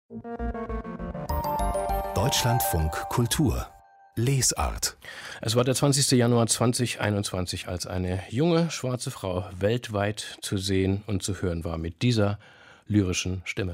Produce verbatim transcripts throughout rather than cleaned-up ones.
Deutschlandfunk Kultur Lesart. Es war der zwanzigster Januar zweitausendeinundzwanzig, als eine junge schwarze Frau weltweit zu sehen und zu hören war mit dieser lyrischen Stimme.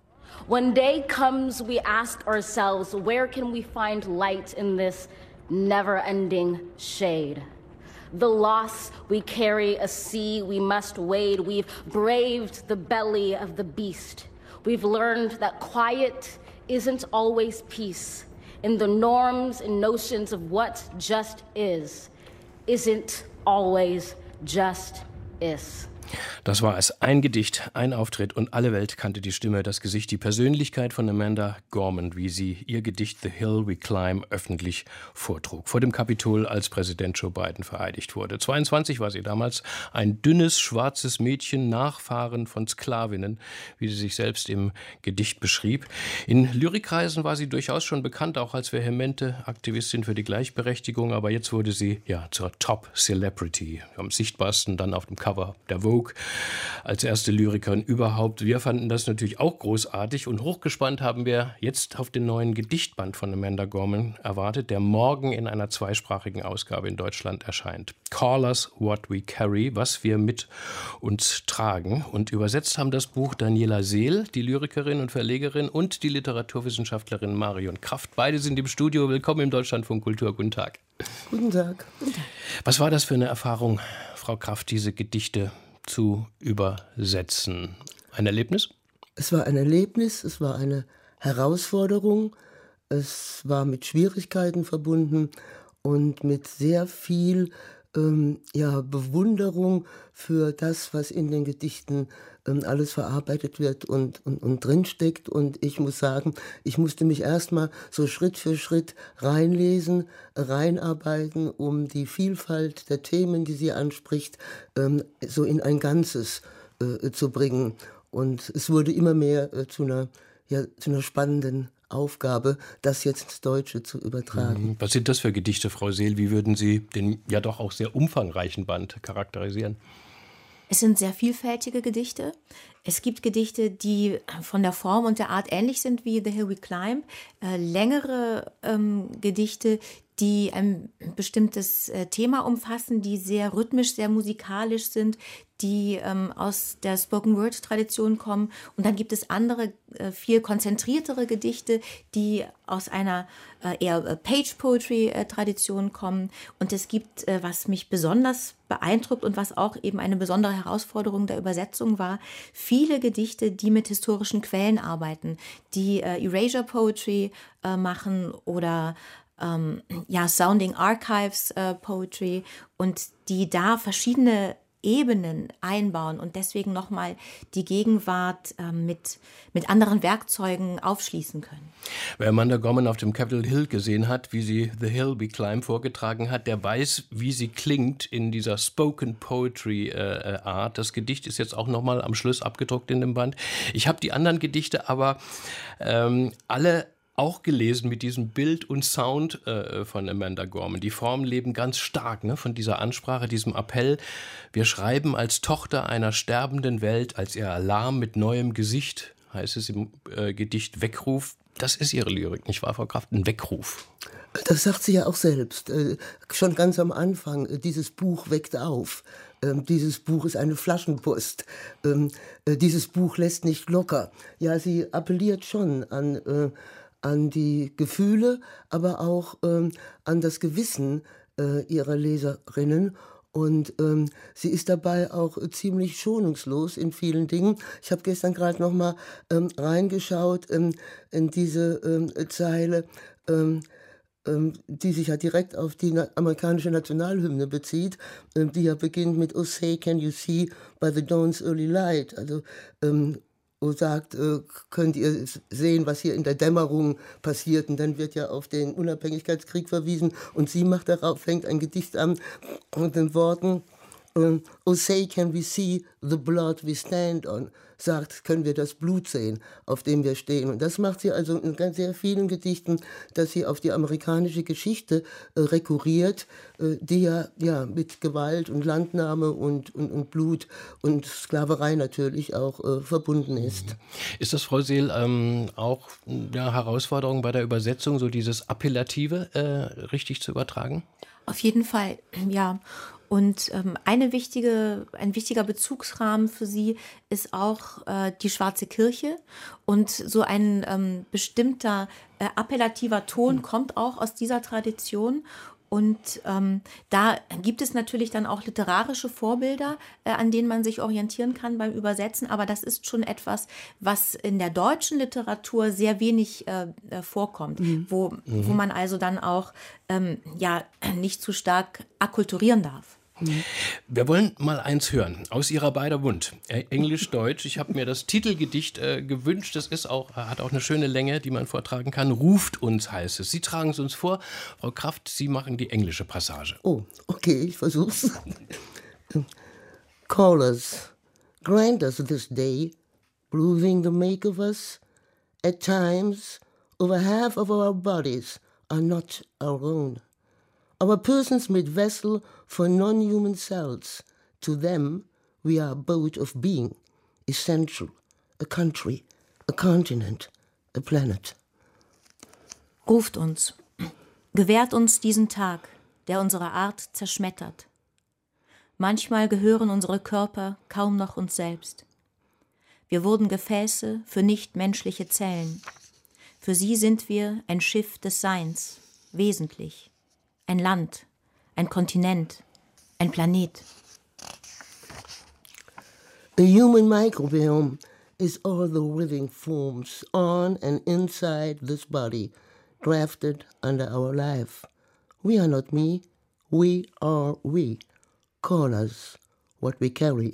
When day comes, we ask ourselves, where can we find light in this never-ending shade? The loss we carry, a sea we must wade. We've braved the belly of the beast. We've learned that quiet isn't always peace. In the norms and notions of what just is, isn't always just is. Das war es. Ein Gedicht, ein Auftritt und alle Welt kannte die Stimme, das Gesicht, die Persönlichkeit von Amanda Gorman, wie sie ihr Gedicht The Hill We Climb öffentlich vortrug. Vor dem Kapitol, als Präsident Joe Biden vereidigt wurde. zweiundzwanzig war sie damals, ein dünnes, schwarzes Mädchen, Nachfahren von Sklavinnen, wie sie sich selbst im Gedicht beschrieb. In Lyrikkreisen war sie durchaus schon bekannt, auch als vehemente Aktivistin für die Gleichberechtigung, aber jetzt wurde sie ja zur Top-Celebrity. Am sichtbarsten dann auf dem Cover der Vogue als erste Lyrikerin überhaupt. Wir fanden das natürlich auch großartig und hochgespannt haben wir jetzt auf den neuen Gedichtband von Amanda Gorman erwartet, der morgen in einer zweisprachigen Ausgabe in Deutschland erscheint. Call Us What We Carry, was wir mit uns tragen. Und übersetzt haben das Buch Daniela Seel, die Lyrikerin und Verlegerin, und die Literaturwissenschaftlerin Marion Kraft. Beide sind im Studio. Willkommen im Deutschlandfunk Kultur. Guten Tag. Guten Tag. Guten Tag. Was war das für eine Erfahrung, Frau Kraft, diese Gedichte zu übersetzen? Ein Erlebnis? Es war ein Erlebnis, es war eine Herausforderung, es war mit Schwierigkeiten verbunden und mit sehr viel ähm, ja, Bewunderung für das, was in den Gedichten ähm, alles verarbeitet wird und, und, und drinsteckt. Und ich muss sagen, ich musste mich erstmal so Schritt für Schritt reinlesen, reinarbeiten, um die Vielfalt der Themen, die sie anspricht, ähm, so in ein Ganzes äh, zu bringen. Und es wurde immer mehr äh, zu einer, ja, zu einer spannenden Aufgabe, das jetzt ins Deutsche zu übertragen. Was sind das für Gedichte, Frau Seel? Wie würden Sie den ja doch auch sehr umfangreichen Band charakterisieren? Es sind sehr vielfältige Gedichte. Es gibt Gedichte, die von der Form und der Art ähnlich sind wie The Hill We Climb. Äh, längere ähm, Gedichte, die ein bestimmtes äh, Thema umfassen, die sehr rhythmisch, sehr musikalisch sind, die ähm, aus der Spoken-Word-Tradition kommen. Und dann gibt es andere, äh, viel konzentriertere Gedichte, die aus einer äh, eher Page-Poetry-Tradition kommen. Und es gibt, äh, was mich besonders beeindruckt und was auch eben eine besondere Herausforderung der Übersetzung war, viele Gedichte, die mit historischen Quellen arbeiten, die äh, Erasure Poetry äh, machen oder ähm, ja, Sounding Archives äh, Poetry und die da verschiedene Ebenen einbauen und deswegen nochmal die Gegenwart äh, mit, mit anderen Werkzeugen aufschließen können. Wer Amanda Gorman auf dem Capitol Hill gesehen hat, wie sie The Hill We Climb vorgetragen hat, der weiß, wie sie klingt in dieser Spoken Poetry äh, Art. Das Gedicht ist jetzt auch nochmal am Schluss abgedruckt in dem Band. Ich habe die anderen Gedichte aber ähm, alle auch gelesen mit diesem Bild und Sound äh, von Amanda Gorman. Die Formen leben ganz stark, ne, von dieser Ansprache, diesem Appell. Wir schreiben als Tochter einer sterbenden Welt, als ihr Alarm mit neuem Gesicht, heißt es im äh, Gedicht, Weckruf. Das ist ihre Lyrik, nicht wahr, Frau Kraft? Ein Weckruf. Das sagt sie ja auch selbst. Äh, schon ganz am Anfang, äh, dieses Buch weckt auf. Ähm, dieses Buch ist eine Flaschenpost. Ähm, äh, dieses Buch lässt nicht locker. Ja, sie appelliert schon an äh, an die Gefühle, aber auch ähm, an das Gewissen äh, ihrer Leserinnen. Und ähm, sie ist dabei auch äh, ziemlich schonungslos in vielen Dingen. Ich habe gestern gerade noch mal ähm, reingeschaut ähm, in diese ähm, Zeile, ähm, ähm, die sich ja direkt auf die na- amerikanische Nationalhymne bezieht, ähm, die ja beginnt mit "Oh say, can you see by the dawn's early light?" Also ähm, und sagt, äh, könnt ihr sehen, was hier in der Dämmerung passiert. Und dann wird ja auf den Unabhängigkeitskrieg verwiesen. Und sie macht darauf, fängt ein Gedicht an mit den Worten, Ähm, oh say can we see the blood we stand on, sagt, können wir das Blut sehen, auf dem wir stehen. Und das macht sie also in ganz sehr vielen Gedichten, dass sie auf die amerikanische Geschichte äh, rekurriert, äh, die ja, ja mit Gewalt und Landnahme und, und, und Blut und Sklaverei natürlich auch äh, verbunden ist. Ist das, Frau Seel, ähm, auch eine Herausforderung bei der Übersetzung, so dieses Appellative äh, richtig zu übertragen? Auf jeden Fall, ja. Und ähm, eine wichtige, ein wichtiger Bezugsrahmen für sie ist auch äh, die Schwarze Kirche. Und so ein ähm, bestimmter äh, appellativer Ton kommt auch aus dieser Tradition. Und ähm, da gibt es natürlich dann auch literarische Vorbilder, äh, an denen man sich orientieren kann beim Übersetzen. Aber das ist schon etwas, was in der deutschen Literatur sehr wenig äh, vorkommt, mhm. wo, mhm. wo man also dann auch ähm, ja, nicht zu stark akkulturieren darf. Wir wollen mal eins hören, aus Ihrer beider Mund, Englisch-Deutsch. Ich habe mir das Titelgedicht äh, gewünscht, das ist auch, hat auch eine schöne Länge, die man vortragen kann. Ruft uns, heißt es. Sie tragen es uns vor. Frau Kraft, Sie machen die englische Passage. Oh, okay, ich versuch's. Call us, grant us this day, proving the make of us. At times, over half of our bodies are not our own. Our persons made vessel for non-human cells. To them, we are abode of being, essential, a country, a continent, a planet. Ruft uns, gewährt uns diesen Tag, der unsere Art zerschmettert. Manchmal gehören unsere Körper kaum noch uns selbst. Wir wurden Gefäße für nichtmenschliche Zellen. Für sie sind wir ein Schiff des Seins, wesentlich. Ein Land, ein Kontinent, ein Planet. The human microbiome is all the living forms on and inside this body, grafted under our life. We are not me, we are we. Call us what we carry.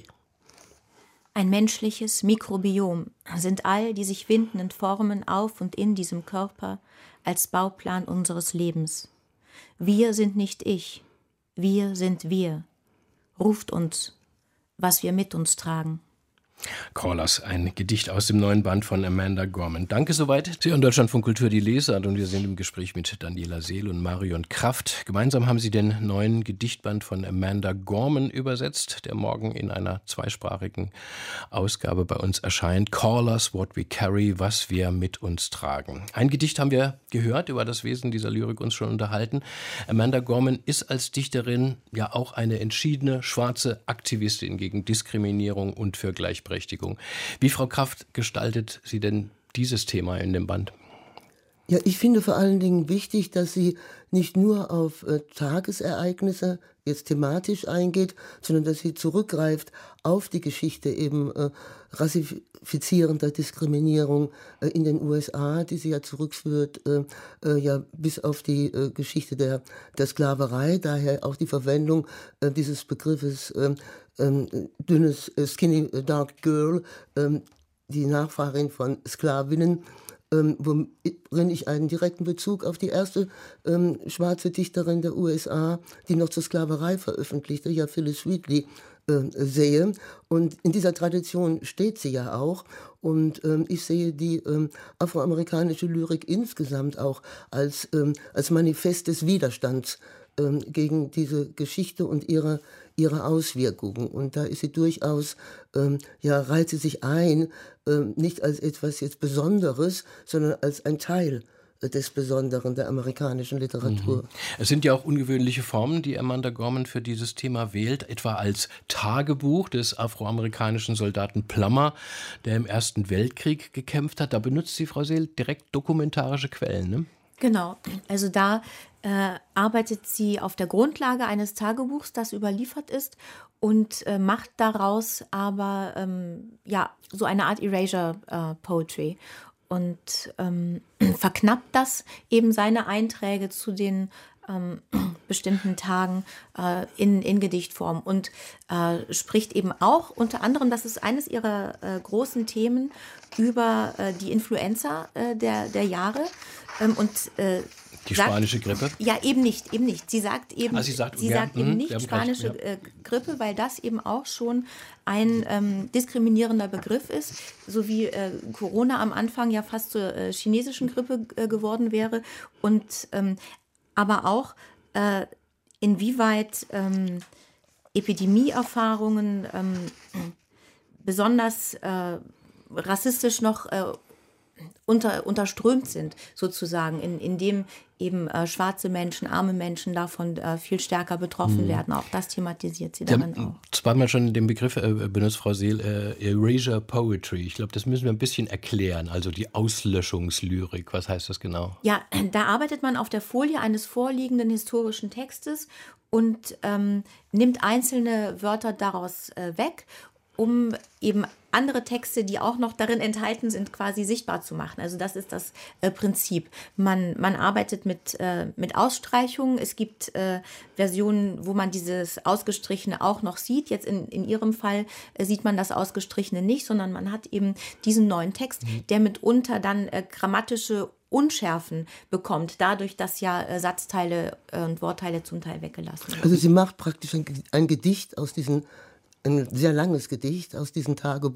Ein menschliches Mikrobiom sind all die sich windenden Formen auf und in diesem Körper als Bauplan unseres Lebens. Wir sind nicht ich, wir sind wir. Ruft uns, was wir mit uns tragen. Callers, ein Gedicht aus dem neuen Band von Amanda Gorman. Danke soweit. Sie hören Deutschlandfunk Kultur, die Lesart, und wir sind im Gespräch mit Daniela Seel und Marion Kraft. Gemeinsam haben sie den neuen Gedichtband von Amanda Gorman übersetzt, der morgen in einer zweisprachigen Ausgabe bei uns erscheint. Callers, what we carry, was wir mit uns tragen. Ein Gedicht haben wir gehört, über das Wesen dieser Lyrik uns schon unterhalten. Amanda Gorman ist als Dichterin ja auch eine entschiedene schwarze Aktivistin gegen Diskriminierung und für Gleichberechtigung. Wie, Frau Kraft, gestaltet sie denn dieses Thema in dem Band? Ja, ich finde vor allen Dingen wichtig, dass sie nicht nur auf äh, Tagesereignisse jetzt thematisch eingeht, sondern dass sie zurückgreift auf die Geschichte eben äh, rassifizierender Diskriminierung äh, in den U S A, die sie ja zurückführt, äh, äh, ja bis auf die äh, Geschichte der, der Sklaverei, daher auch die Verwendung äh, dieses Begriffes äh, äh, dünnes, äh, skinny dark girl, äh, die Nachfahrin von Sklavinnen, Ähm, worin ich einen direkten Bezug auf die erste ähm, schwarze Dichterin der U S A, die noch zur Sklaverei veröffentlichte, ja Phyllis Wheatley, äh, sehe. Und in dieser Tradition steht sie ja auch. Und ähm, ich sehe die ähm, afroamerikanische Lyrik insgesamt auch als, ähm, als Manifest des Widerstands ähm, gegen diese Geschichte und ihre, ihre Auswirkungen. Und da ist sie durchaus, ähm, ja, reiht sie sich ein, ähm, nicht als etwas jetzt Besonderes, sondern als ein Teil des Besonderen der amerikanischen Literatur. Mhm. Es sind ja auch ungewöhnliche Formen, die Amanda Gorman für dieses Thema wählt, etwa als Tagebuch des afroamerikanischen Soldaten Plummer, der im Ersten Weltkrieg gekämpft hat. Da benutzt sie, Frau Seel, direkt dokumentarische Quellen, ne? Genau, also da äh, arbeitet sie auf der Grundlage eines Tagebuchs, das überliefert ist, und äh, macht daraus aber ähm, ja so eine Art Erasure-Poetry. Äh, und ähm, verknappt das eben seine Einträge zu den ähm, bestimmten Tagen äh, in, in Gedichtform und äh, spricht eben auch unter anderem, das ist eines ihrer äh, großen Themen, über äh, die Influenza äh, der, der Jahre ähm, und äh, Die sagt, spanische Grippe? Ja, eben nicht, eben nicht. Sie sagt eben, ah, sie sagt, sie ja, sagt eben mh, nicht spanische recht, ja. äh, Grippe, weil das eben auch schon ein ähm, diskriminierender Begriff ist, so wie äh, Corona am Anfang ja fast zur äh, chinesischen Grippe äh, geworden wäre. Und ähm, aber auch äh, inwieweit ähm, Epidemieerfahrungen ähm, besonders äh, rassistisch noch äh, unter, unterströmt sind, sozusagen, in, in dem eben äh, schwarze Menschen, arme Menschen davon äh, viel stärker betroffen mhm. werden. Auch das thematisiert sie darin Sie haben auch. zweimal schon den Begriff äh, benutzt, Frau Seel, äh, Erasure Poetry. Ich glaube, das müssen wir ein bisschen erklären, also die Auslöschungslyrik. Was heißt das genau? Ja, da arbeitet man auf der Folie eines vorliegenden historischen Textes und ähm, nimmt einzelne Wörter daraus äh, weg, um eben andere Texte, die auch noch darin enthalten sind, quasi sichtbar zu machen. Also das ist das äh, Prinzip. Man, man arbeitet mit, äh, mit Ausstreichungen. Es gibt äh, Versionen, wo man dieses Ausgestrichene auch noch sieht. Jetzt in, in Ihrem Fall äh, sieht man das Ausgestrichene nicht, sondern man hat eben diesen neuen Text, mhm. der mitunter dann äh, grammatische Unschärfen bekommt, dadurch, dass ja äh, Satzteile äh, und Wortteile zum Teil weggelassen werden. Also sie macht praktisch ein, ein Gedicht aus diesen ein sehr langes Gedicht aus diesen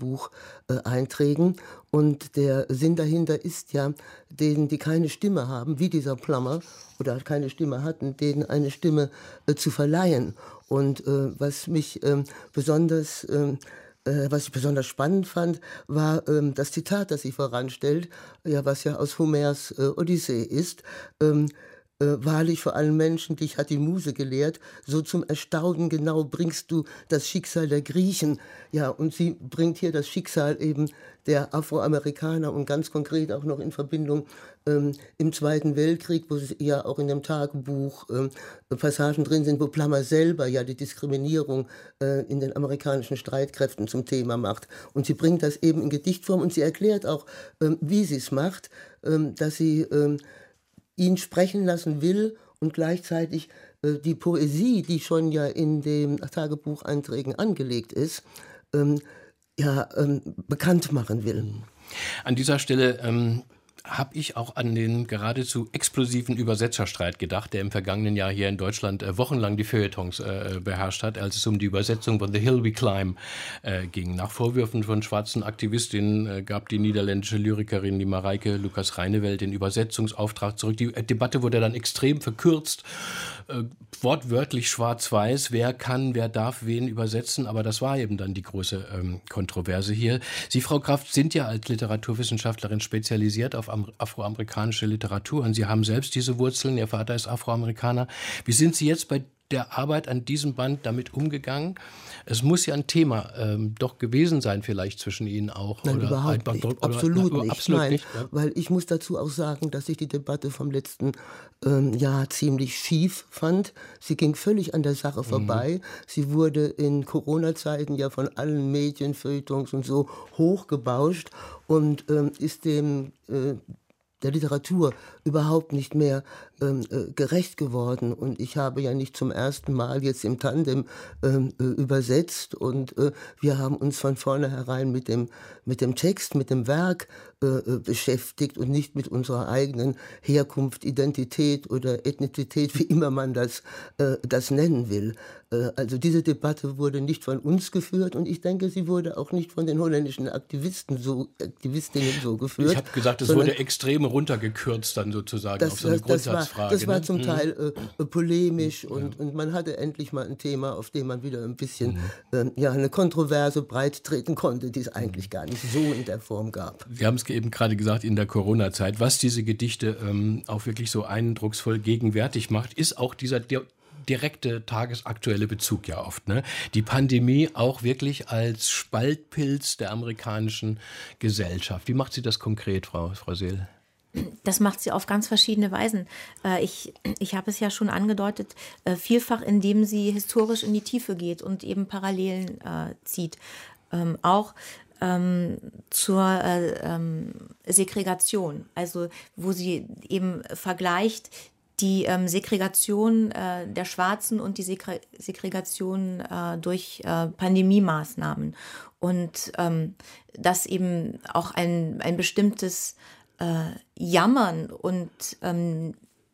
Tagebucheinträgen. Und der Sinn dahinter ist ja, denen, die keine Stimme haben, wie dieser Plummer, oder keine Stimme hatten, denen eine Stimme äh, zu verleihen. Und äh, was mich äh, besonders... Äh, Was ich besonders spannend fand, war ähm, das Zitat, das sie voranstellt, ja, was ja aus Homers äh, Odyssee ist. Ähm, äh, wahrlich vor allen Menschen, dich hat die Muse gelehrt, so zum Erstaunen genau bringst du das Schicksal der Griechen. Ja, und sie bringt hier das Schicksal eben der Afroamerikaner und ganz konkret auch noch in Verbindung ähm, im Zweiten Weltkrieg, wo ja auch in dem Tagebuch ähm, Passagen drin sind, wo Plummer selber ja die Diskriminierung äh, in den amerikanischen Streitkräften zum Thema macht. Und sie bringt das eben in Gedichtform und sie erklärt auch, ähm, wie sie es macht, ähm, dass sie ähm, ihn sprechen lassen will und gleichzeitig äh, die Poesie, die schon ja in den Tagebucheinträgen angelegt ist, ähm, ja, ähm, bekannt machen will. An dieser Stelle ähm, habe ich auch an den geradezu explosiven Übersetzerstreit gedacht, der im vergangenen Jahr hier in Deutschland äh, wochenlang die Feuilletons äh, beherrscht hat, als es um die Übersetzung von The Hill We Climb äh, ging. Nach Vorwürfen von schwarzen Aktivistinnen äh, gab die niederländische Lyrikerin, die Marijke Lucas-Reineveld, den Übersetzungsauftrag zurück. Die äh, Debatte wurde dann extrem verkürzt, äh, wortwörtlich schwarz-weiß, wer kann, wer darf wen übersetzen, aber das war eben dann die große ähm, Kontroverse hier. Sie, Frau Kraft, sind ja als Literaturwissenschaftlerin spezialisiert auf afroamerikanische Literatur und Sie haben selbst diese Wurzeln, Ihr Vater ist Afroamerikaner. Wie sind Sie jetzt bei der Arbeit an diesem Band damit umgegangen? Es muss ja ein Thema ähm, doch gewesen sein, vielleicht zwischen Ihnen auch. Nein, oder überhaupt ein, nicht. Oder, absolut oder, nicht. Absolut Nein, nicht ja. Weil ich muss dazu auch sagen, dass ich die Debatte vom letzten ähm, Jahr ziemlich schief fand. Sie ging völlig an der Sache vorbei. Mhm. Sie wurde in Corona-Zeiten ja von allen Medien, Feuilletons und so hochgebauscht und ähm, ist dem äh, der Literatur überhaupt nicht mehr ähm, äh, gerecht geworden. Und ich habe ja nicht zum ersten Mal jetzt im Tandem ähm, äh, übersetzt und äh, wir haben uns von vornherein mit dem, mit dem Text, mit dem Werk äh, beschäftigt und nicht mit unserer eigenen Herkunft, Identität oder Ethnizität, wie immer man das, äh, das nennen will. Äh, also diese Debatte wurde nicht von uns geführt und ich denke, sie wurde auch nicht von den holländischen Aktivisten so, Aktivistinnen so geführt. Ich habe gesagt, es wurde extrem runtergekürzt dann sozusagen das, auf so eine das, das Grundsatzfrage. War, das war ne? zum mhm. Teil äh, polemisch und, ja. und man hatte endlich mal ein Thema, auf dem man wieder ein bisschen mhm. äh, ja, eine Kontroverse breit treten konnte, die es eigentlich gar nicht so in der Form gab. Sie haben es eben gerade gesagt, in der Corona-Zeit, was diese Gedichte ähm, auch wirklich so eindrucksvoll gegenwärtig macht, ist auch dieser di- direkte tagesaktuelle Bezug ja oft. Ne? Die Pandemie auch wirklich als Spaltpilz der amerikanischen Gesellschaft. Wie macht sie das konkret, Frau, Frau Seel? Das macht sie auf ganz verschiedene Weisen. Ich, ich habe es ja schon angedeutet, vielfach indem sie historisch in die Tiefe geht und eben Parallelen äh, zieht. Ähm, auch ähm, zur äh, ähm, Segregation, also wo sie eben vergleicht die ähm, Segregation äh, der Schwarzen und die Segre- Segregation äh, durch äh, Pandemiemaßnahmen. Und ähm, dass eben auch ein, ein bestimmtes äh, Jammern und ähm,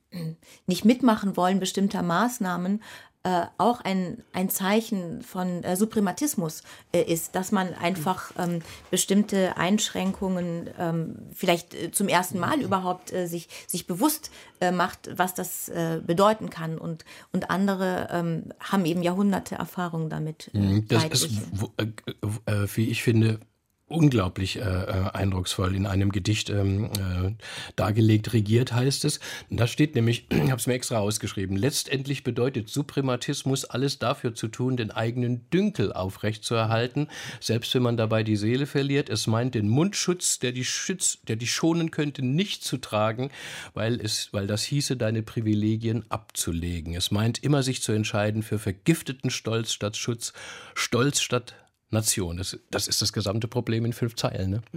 nicht mitmachen wollen bestimmter Maßnahmen, äh, auch ein, ein Zeichen von äh, Suprematismus äh, ist, dass man einfach ähm, bestimmte Einschränkungen ähm, vielleicht äh, zum ersten Mal überhaupt äh, sich, sich bewusst äh, macht, was das äh, bedeuten kann. Und, und andere ähm, haben eben Jahrhunderte Erfahrung damit. Äh, das ist, äh, äh, wie ich finde, unglaublich äh, eindrucksvoll in einem Gedicht ähm, äh, dargelegt. Regiert heißt es. Und da steht nämlich, ich habe es mir extra ausgeschrieben, letztendlich bedeutet Suprematismus, alles dafür zu tun, den eigenen Dünkel aufrechtzuerhalten, selbst wenn man dabei die Seele verliert. Es meint den Mundschutz, der die, schütz, der die schonen könnte, nicht zu tragen, weil, es, weil das hieße, deine Privilegien abzulegen. Es meint immer, sich zu entscheiden für vergifteten Stolz statt Schutz, Stolz statt Nation. Das, das ist das gesamte Problem in fünf Zeilen. Ne?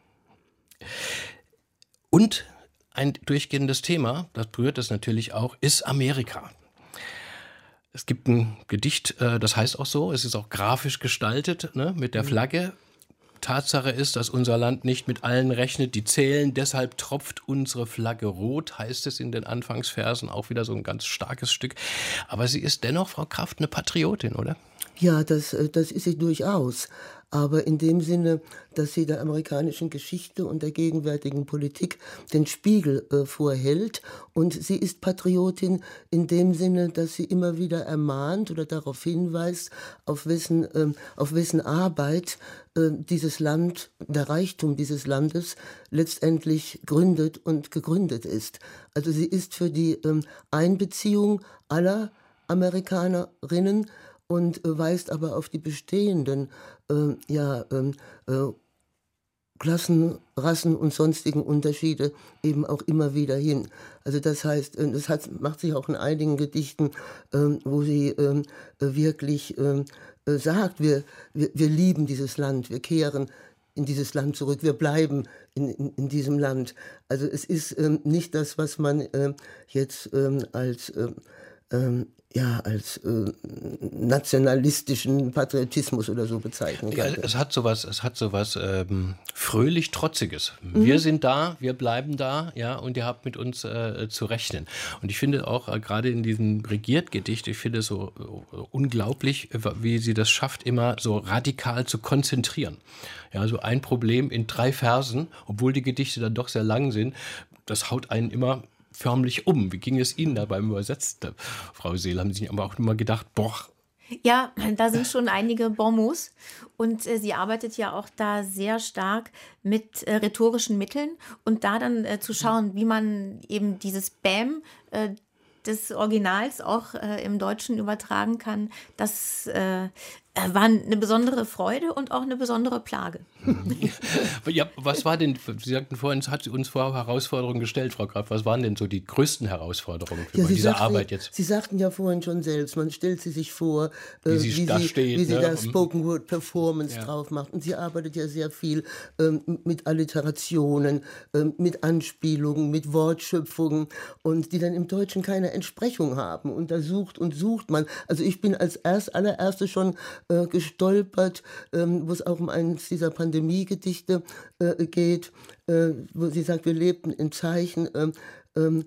Und ein durchgehendes Thema, das berührt das natürlich auch, ist Amerika. Es gibt ein Gedicht, das heißt auch so, es ist auch grafisch gestaltet, ne, mit der Flagge. Tatsache ist, dass unser Land nicht mit allen rechnet, die zählen, deshalb tropft unsere Flagge rot, heißt es in den Anfangsversen, auch wieder so ein ganz starkes Stück. Aber sie ist dennoch, Frau Kraft, eine Patriotin, oder? Ja, das, das ist sie durchaus. Aber in dem Sinne, dass sie der amerikanischen Geschichte und der gegenwärtigen Politik den Spiegel äh, vorhält. Und sie ist Patriotin in dem Sinne, dass sie immer wieder ermahnt oder darauf hinweist, auf wessen, äh, auf wessen Arbeit äh, dieses Land, der Reichtum dieses Landes letztendlich gründet und gegründet ist. Also sie ist für die äh, Einbeziehung aller Amerikanerinnen und äh, weist aber auf die bestehenden äh, ja, äh, äh, Klassen, Rassen und sonstigen Unterschiede eben auch immer wieder hin. Also das heißt, äh, das hat, macht sich auch in einigen Gedichten, äh, wo sie äh, wirklich äh, sagt, wir, wir, wir lieben dieses Land, wir kehren in dieses Land zurück, wir bleiben in, in, in diesem Land. Also es ist äh, nicht das, was man äh, jetzt äh, als äh, äh, ja, als äh, nationalistischen Patriotismus oder so bezeichnen kann. Ja, es hat sowas, es hat sowas ähm, fröhlich Trotziges. Mhm. Wir sind da, wir bleiben da, ja, und ihr habt mit uns äh, zu rechnen. Und ich finde auch, äh, gerade in diesem Regiert-Gedicht, ich finde es so äh, unglaublich, wie sie das schafft, immer so radikal zu konzentrieren. Ja, so ein Problem in drei Versen, obwohl die Gedichte dann doch sehr lang sind, das haut einen immer förmlich um. Wie ging es Ihnen da beim Übersetzen, Frau Seel? Haben Sie aber auch immer gedacht, boah. Ja, da sind schon einige Bonmots und äh, sie arbeitet ja auch da sehr stark mit äh, rhetorischen Mitteln und da dann äh, zu schauen, wie man eben dieses Bäm äh, des Originals auch äh, im Deutschen übertragen kann, das äh, war eine besondere Freude und auch eine besondere Plage. Ja, was war denn, Sie sagten vorhin, hat sie uns vor Herausforderungen gestellt, Frau Graf, was waren denn so die größten Herausforderungen für ja, diese sagten, Arbeit jetzt? Sie sagten ja vorhin schon selbst, man stellt sie sich vor, wie sie, wie da, sie, steht, wie sie ne? da Spoken Word Performance ja. drauf macht. Und sie arbeitet ja sehr viel ähm, mit Alliterationen, ähm, mit Anspielungen, mit Wortschöpfungen und die dann im Deutschen keine Entsprechung haben. Und da sucht und sucht man. Also ich bin als erst allererste schon äh, gestolpert, ähm, wo es auch um eines dieser Pandemie-Gedichte äh, geht, äh, wo sie sagt, wir lebten in Zeichen ähm, ähm,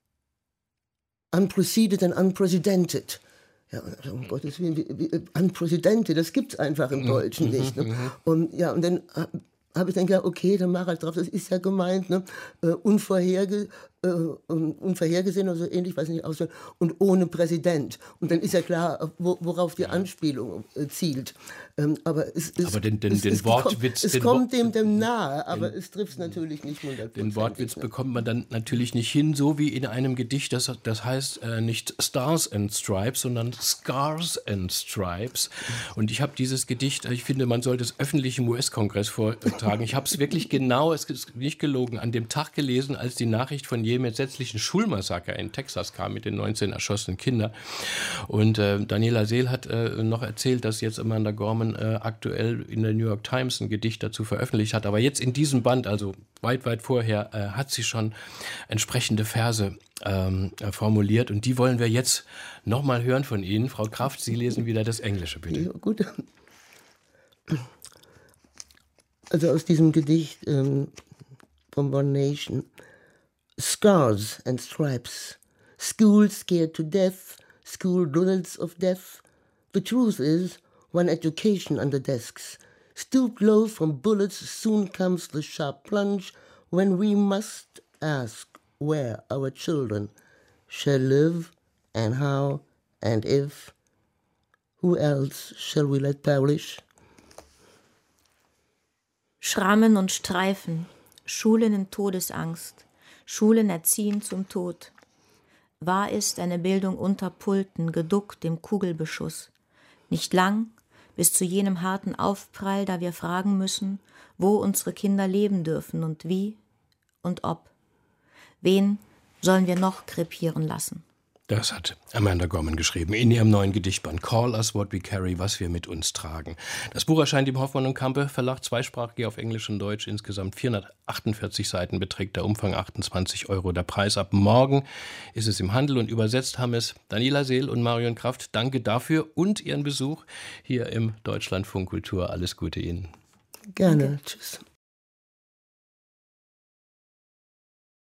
unpreceded and unprecedented. Ja, um Gottes Willen, wie, wie, unprecedented, das gibt es einfach im Deutschen nicht. Ne? Und ja, und dann habe ich dann gedacht, okay, dann mach halt drauf, das ist ja gemeint, ne? äh, unvorherge, äh, unvorhergesehen oder so ähnlich, weiß nicht, aussehen, und ohne Präsident. Und dann ist ja klar, wo, worauf die Anspielung äh, zielt. Ähm, aber es, es, aber den, den, es, den es, Wortwitz... Es den kommt Wo dem dem nahe, aber den, es trifft es natürlich nicht hundertprozentig. Den Wortwitz ne? bekommt man dann natürlich nicht hin, so wie in einem Gedicht, das, das heißt äh, nicht Stars and Stripes, sondern Scars and Stripes. Und ich habe dieses Gedicht, ich finde, man sollte es öffentlich im U S-Kongress vortragen. Ich habe es wirklich genau, es ist nicht gelogen, an dem Tag gelesen, als die Nachricht von jenem entsetzlichen Schulmassaker in Texas kam mit den neunzehn erschossenen Kindern. Und äh, Daniela Seel hat äh, noch erzählt, dass jetzt Amanda Gorman äh, aktuell in der New York Times ein Gedicht dazu veröffentlicht hat. Aber jetzt in diesem Band, also weit, weit vorher, äh, hat sie schon entsprechende Verse ähm, äh, formuliert. Und die wollen wir jetzt nochmal hören von Ihnen. Frau Kraft, Sie lesen wieder das Englische, bitte. Ja, gut. Also aus diesem Gedicht ähm, von One Nation. Scars and stripes School scared to death, school bullets of death. The truth is, when education under desks, stooped low from bullets, soon comes the sharp plunge when we must ask where our children shall live and how and if. Who else shall we let perish? Schrammen und Streifen, Schulen in Todesangst, Schulen erziehen zum Tod. Wahr ist eine Bildung unter Pulten, geduckt im Kugelbeschuss. Nicht lang, bis zu jenem harten Aufprall, da wir fragen müssen, wo unsere Kinder leben dürfen und wie und ob. Wen sollen wir noch krepieren lassen? Das hat Amanda Gorman geschrieben in ihrem neuen Gedichtband Call Us What We Carry, was wir mit uns tragen. Das Buch erscheint im Hoffmann und Campe Verlag, zweisprachig auf Englisch und Deutsch. Insgesamt vierhundertachtundvierzig Seiten, beträgt der Umfang achtundzwanzig Euro. Der Preis ab morgen ist es im Handel und übersetzt haben es Daniela Seel und Marion Kraft. Danke dafür und Ihren Besuch hier im Deutschlandfunk Kultur. Alles Gute Ihnen. Gerne. Danke. Tschüss.